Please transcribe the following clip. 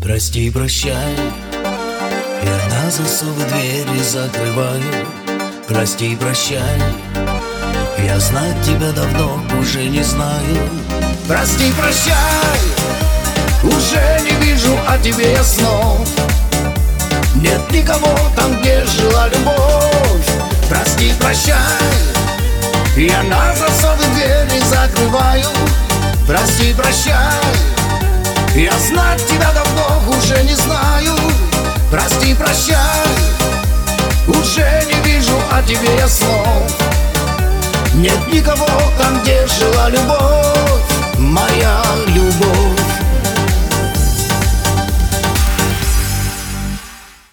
Прости, прощай, я на засовы двери закрываю. Прости, прощай, я знать тебя давно уже не знаю. Прости, прощай, уже не вижу о тебе я снов. Нет никого там, где жила любовь. Прости, прощай, я на засовы двери закрываю. Прости, прощай, я знать тебя давно уже не знаю. Прости, прощай, уже не вижу о тебе я снов. Нет никого там, где жила любовь моя.